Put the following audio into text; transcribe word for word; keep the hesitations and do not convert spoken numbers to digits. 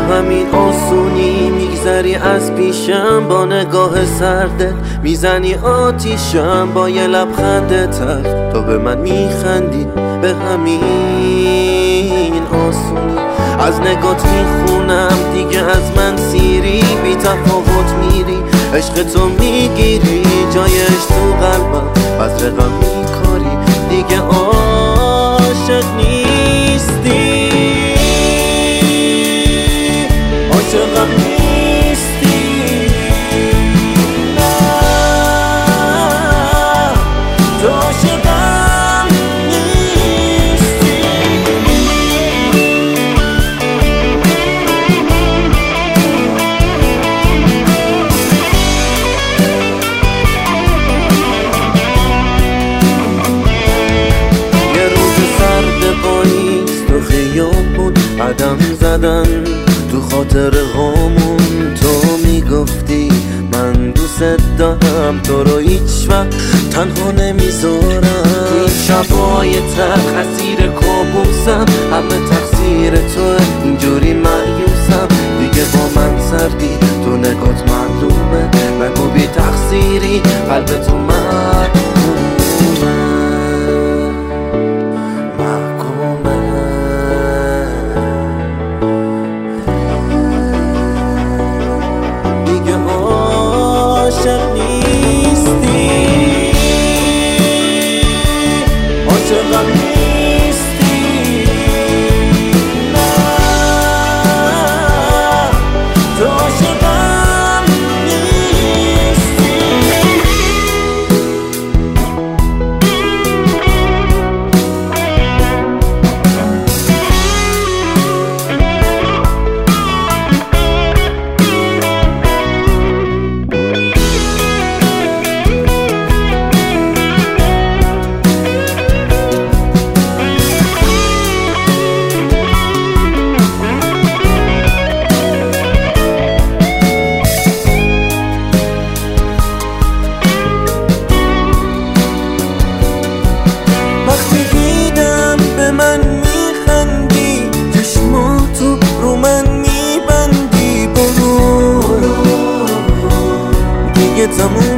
همین آسونی میگذری از پیشم، با نگاه سردت میزنی آتیشم، با یه لبخند تلخ تو به من میخندی به همین آسونی. از نگات میخونم دیگه از من سیری، بی تفاوت میری عشق تو میگیری جایش تو قلبم، از رقم میکاری دیگه عاشق نیستی، عاشقم نیستی، نه تو عاشقم نیستی. یه روز سرد پاییز تو خیابون قدم زدن تو خاطر هامون، تو میگفتی من دوست دارم تو رو هیچ وقت تنها نمیذارم. این شبای تلخ اسیر کابوسم، همه تقصیر توه اینجوری مایوسم، دیگه با من سردی تو نگات معلومه، نگو بی تقصیری قلب تو محکومه. عاشق نیستی، عاشقم نیستی، نه تو عاشقم نیستی. Tamo